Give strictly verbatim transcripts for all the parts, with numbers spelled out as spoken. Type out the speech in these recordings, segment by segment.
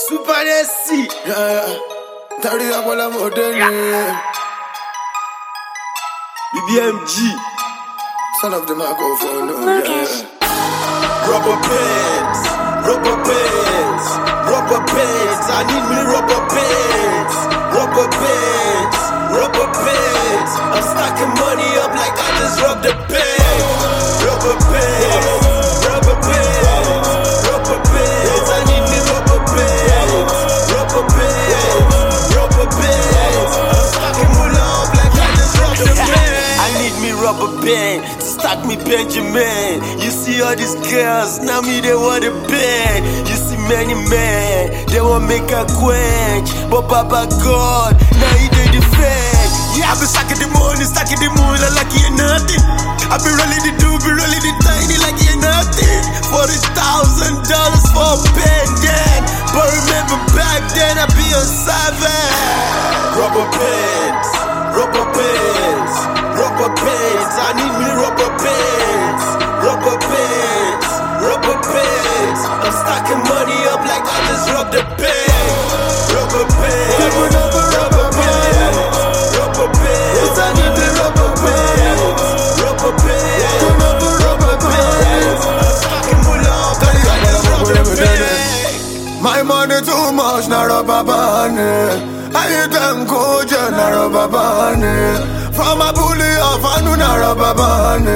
Super Desi. Yeah, yeah. Tari akwala modern. B B M G. Son of the microphone. Yeah. Rubber bands, rubber bands, rubber bands. I need me rubber bands, rubber bands, rubber bands. I'm stacking money up like I just robbed the bank. Rubber bands, rubber bands, rubber bands. I need me rubber bands, rubber bands, rubber bands. I'm stacking money up like I just robbed the bank. I need me rubber band to stack me Benjamin. You see all these girls, now me they want a bed. You see many men, they want make a quench. But Baba God, now he they defend. Yeah, I been stacking the money, stacking the money like he ain't nothing. I been rolling the dough, been rolling the tiny like he ain't nothing. Forty thousand dollars for a pendant. But remember back then I be on seven. Rubber bands, rubber bands, rubber bands. I need me rubber bands, rubber bands, rubber bands. I'm stacking money up like I just robbed the bank. Rubber bands, rubber bands, rubber bands. I need me rubber bands, rubber bands, rubber bands. I'm stacking money up like I just robbed the bank. My money too much, na rubber band. I hit them coach, na rubber band. From a bully off, I know na rubber band.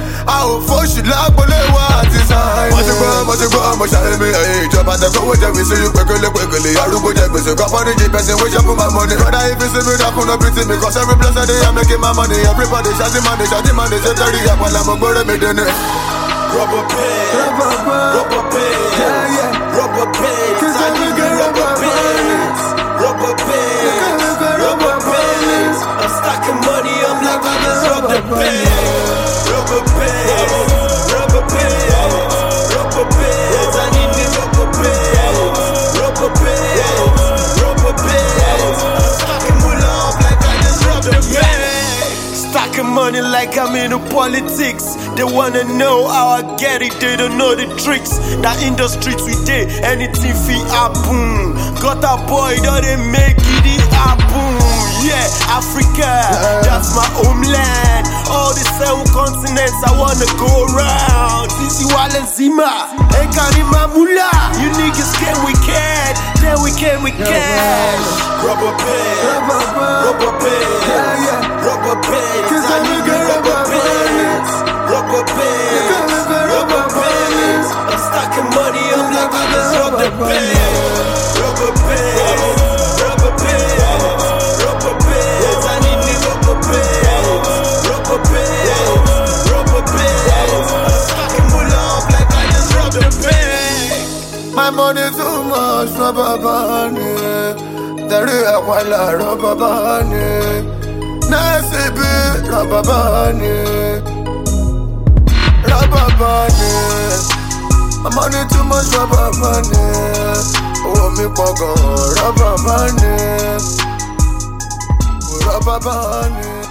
I will force you like bully what design. Much go, much go, much I me. Hey, jump at the go with them, we see you quickly, quickly. I look with them, we see up on the G P S, we jump for my money. Brother, if you see me, that couldn't beat me, cause every blessed day I'm making my money. Everybody shouting money, shouting money, say thirty up while I'm a boy, me doing it. Rubber bands, Rubber band, rubber bands, yeah, yeah. rubber bands. I need me rubber bands, rubber bands, rubber bands. I'm stacking money up like I just robbed the bank. Rubber bands, rubber bands, rubber bands. I need me rubber bands, rubber bands, rubber bands. I'm stacking money up like I just robbed the bank. Stacking money like I'm in politics. They wanna know how I get it, they don't know the tricks. That in the streets we did, anything fit happen. Got a boy, don't they make it happen. Yeah, Africa, that's my homeland. All the seven continents I wanna go around. Sisi Wale Zima, Ekanima Mula. You niggas can we can, then we can we can. Rubber bands, rubber bands, yeah, yeah. rubber bands. I need me rubber bands, rubber bands, rubber bands. I'm stacking money up like I just robbed the bank. Rubber bands, rubber bands, rubber bands. I need me rubber bands, rubber bands, rubber bands. I'm stacking money up like I just robbed the bank. My money too much, rubber band. Tari akwala rubber band. Nasibi rubber band. Rubber band. My money too much, rubber band. Oh, me pogo rubber band. Rubber band.